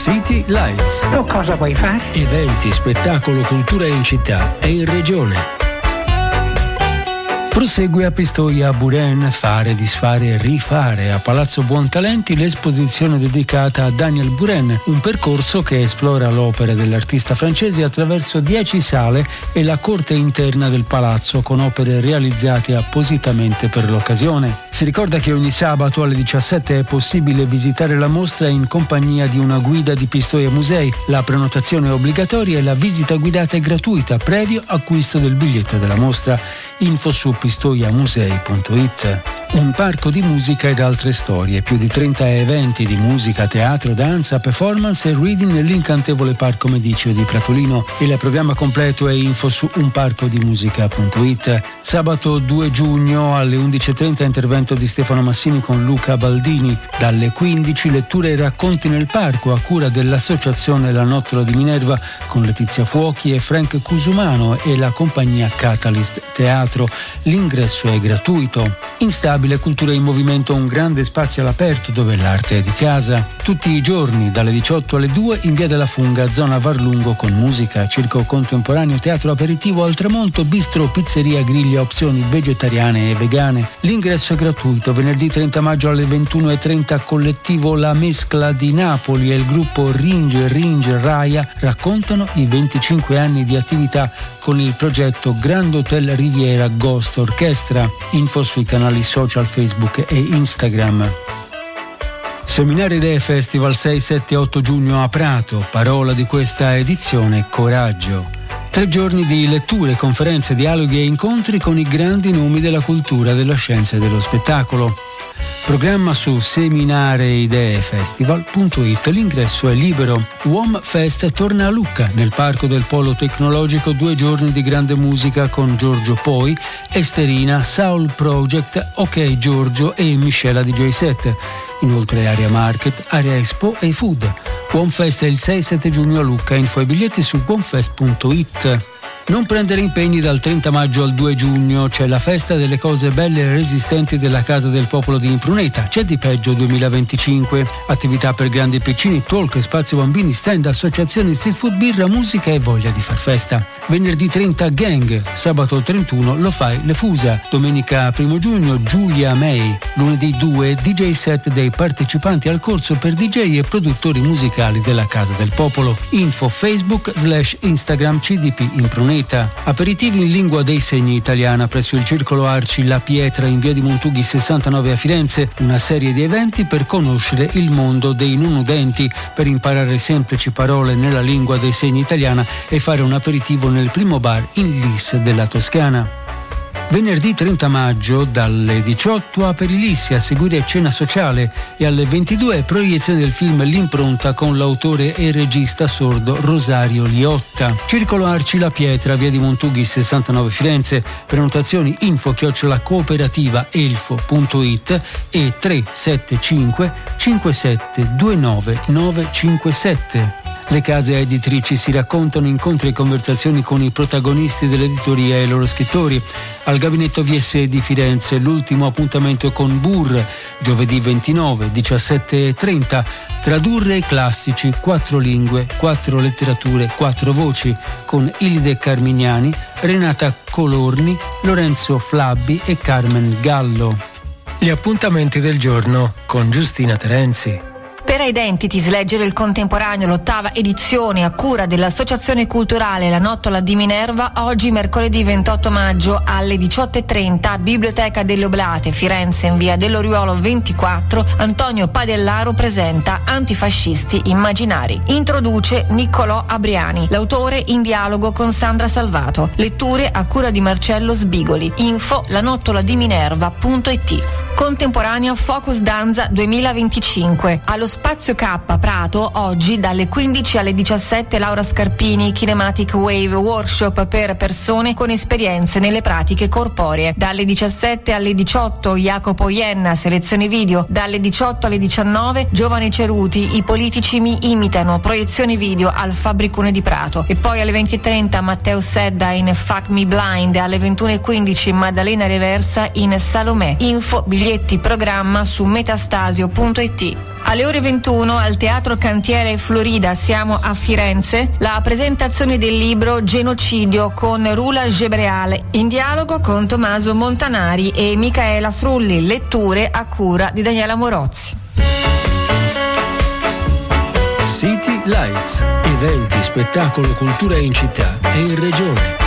City Lights. Tu cosa vuoi fare? Eventi, spettacolo, cultura in città e in regione. Prosegue a Pistoia Buren, fare, disfare e rifare. A Palazzo Buontalenti l'esposizione dedicata a Daniel Buren, un percorso che esplora l'opera dell'artista francese attraverso 10 sale e la corte interna del palazzo con opere realizzate appositamente per l'occasione. Si ricorda che ogni sabato alle 17 è possibile visitare la mostra in compagnia di una guida di Pistoia Musei. La prenotazione è obbligatoria e la visita guidata è gratuita previo acquisto del biglietto della mostra. Info su pistoiamusei.it. Un parco di musica ed altre storie, più di 30 eventi di musica, teatro, danza, performance e reading nell'incantevole Parco Mediceo di Pratolino. Il programma completo è info su unparcodimusica.it. Sabato 2 giugno alle 11.30 intervento di Stefano Massini con Luca Baldini. Dalle 15 letture e racconti nel parco a cura dell'associazione La Nottola di Minerva con Letizia Fuochi e Frank Cusumano e la compagnia Catalyst Teatro. L'ingresso è gratuito. Instabile Cultura in Movimento, un grande spazio all'aperto dove l'arte è di casa. Tutti i giorni dalle 18 alle 2 in via della Funga, zona Varlungo, con musica, circo contemporaneo, teatro aperitivo al tramonto, bistro, pizzeria, griglia, opzioni vegetariane e vegane. L'ingresso è gratuito. Venerdì 30 maggio alle 21.30 collettivo La Mescla di Napoli e il gruppo Ringe Raya raccontano i 25 anni di attività con il progetto Grand Hotel Riviera Ghost Orchestra. Info sui canali social Facebook e Instagram. Seminari Idee Festival 6, 7 e 8 giugno a Prato. Parola di questa edizione: coraggio. 3 giorni di letture, conferenze, dialoghi e incontri con i grandi nomi della cultura, della scienza e dello spettacolo. Programma su seminarideefestival.it. L'ingresso è libero. UOM Fest torna a Lucca, nel Parco del Polo Tecnologico. 2 giorni di grande musica con Giorgio Poi, Esterina, Soul Project, Ok Giorgio e Michela DJ Set. Inoltre area market, area expo e food. UOM Fest è il 6-7 giugno a Lucca. Info e biglietti su uomfest.it. Non prendere impegni dal 30 maggio al 2 giugno. C'è la festa delle cose belle e resistenti della Casa del Popolo di Impruneta. C'è di peggio 2025. Attività per grandi e piccini, talk, spazio bambini, stand, associazioni, street food, birra, musica e voglia di far festa. Venerdì 30 Gang. Sabato 31 Lo Fai Le Fusa. Domenica 1 giugno Giulia May. Lunedì 2 DJ set dei partecipanti al corso per DJ e produttori musicali della Casa del Popolo. Info Facebook/Instagram CDP Impruneta. Aperitivi in lingua dei segni italiana presso il Circolo Arci La Pietra in via di Montughi 69 a Firenze. Una serie di eventi per conoscere il mondo dei non udenti, per imparare semplici parole nella lingua dei segni italiana e fare un aperitivo nel primo bar in Lis della Toscana. Venerdì 30 maggio dalle 18 a Perilissi, a seguire cena sociale, e alle 22 proiezione del film L'impronta con l'autore e regista sordo Rosario Liotta. Circolo Arci La Pietra, via di Montughi 69 Firenze. Prenotazioni info@cooperativa-elfo.it e 375 5729 957. Le case editrici si raccontano, incontri e conversazioni con i protagonisti dell'editoria e i loro scrittori. Al Gabinetto VSE di Firenze l'ultimo appuntamento con Burr, giovedì 29, 17.30. Tradurre i classici, 4 lingue, 4 letterature, 4 voci, con Ilde Carmignani, Renata Colorni, Lorenzo Flabbi e Carmen Gallo. Gli appuntamenti del giorno con Giustina Terenzi. Per Identities, leggere il contemporaneo, l'8ª edizione a cura dell'Associazione Culturale La Nottola di Minerva, oggi mercoledì 28 maggio alle 18.30, Biblioteca delle Oblate, Firenze, in via dell'Oriuolo 24, Antonio Padellaro presenta Antifascisti immaginari. Introduce Niccolò Abriani, l'autore in dialogo con Sandra Salvato. Letture a cura di Marcello Sbigoli. Info lanottoladiminerva.it. Contemporaneo Focus Danza 2025. Allo Spazio K Prato, oggi dalle 15 alle 17 Laura Scarpini, Kinematic Wave Workshop per persone con esperienze nelle pratiche corporee. Dalle 17 alle 18 Jacopo Ienna, selezione video. Dalle 18 alle 19 Giovani Ceruti, I politici mi imitano, proiezione video al Fabbricone di Prato. E poi alle 20.30 Matteo Sedda in Fuck Me Blind, alle 21.15 Maddalena Reversa in Salomè. Info, biglietti, programma su metastasio.it. Alle ore 21 al Teatro Cantiere Florida, siamo a Firenze, la presentazione del libro Genocidio con Rula Gebreal, in dialogo con Tommaso Montanari e Micaela Frulli, letture a cura di Daniela Morozzi. City Lights, eventi, spettacolo, cultura in città e in regione.